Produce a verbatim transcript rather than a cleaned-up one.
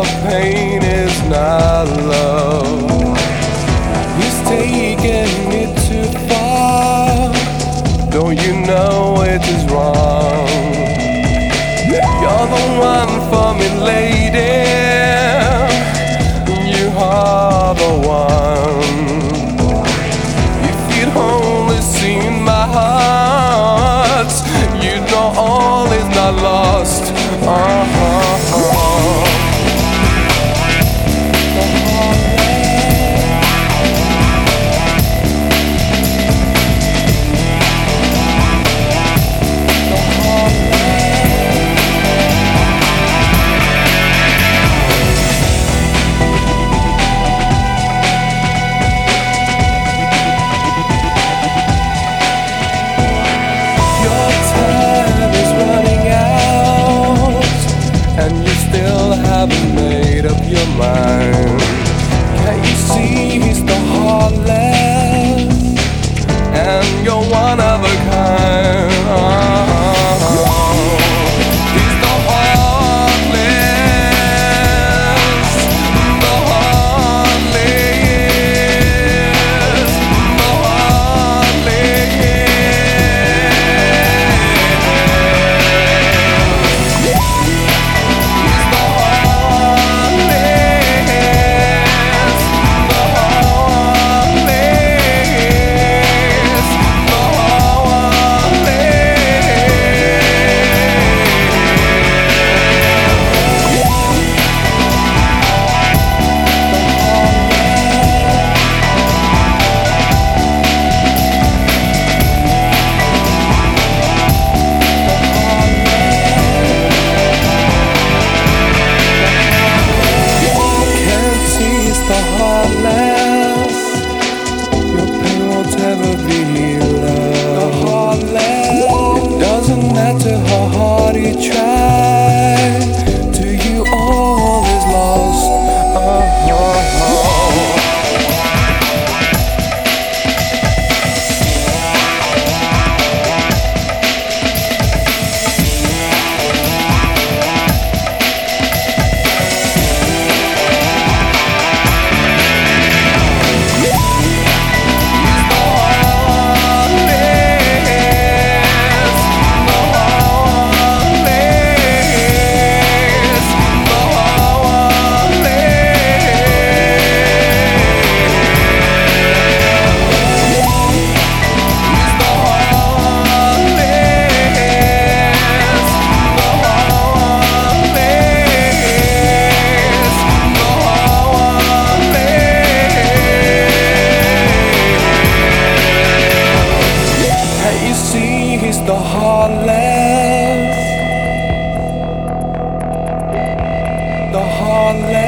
pain is not love. He's taking it too far. Don't you know it is wrong? You're the one for me, lady. You are the one. If you'd only seen my heart, you'd know all is not lost. Uh-huh. Haven't made up your mind. Can't you see he's the heartless, and you're one of a kind? Oh, he's the heartless, the heartless, the heartless. How hard you try, to you all is lost. Uh-huh. He's the heartless, the heartless.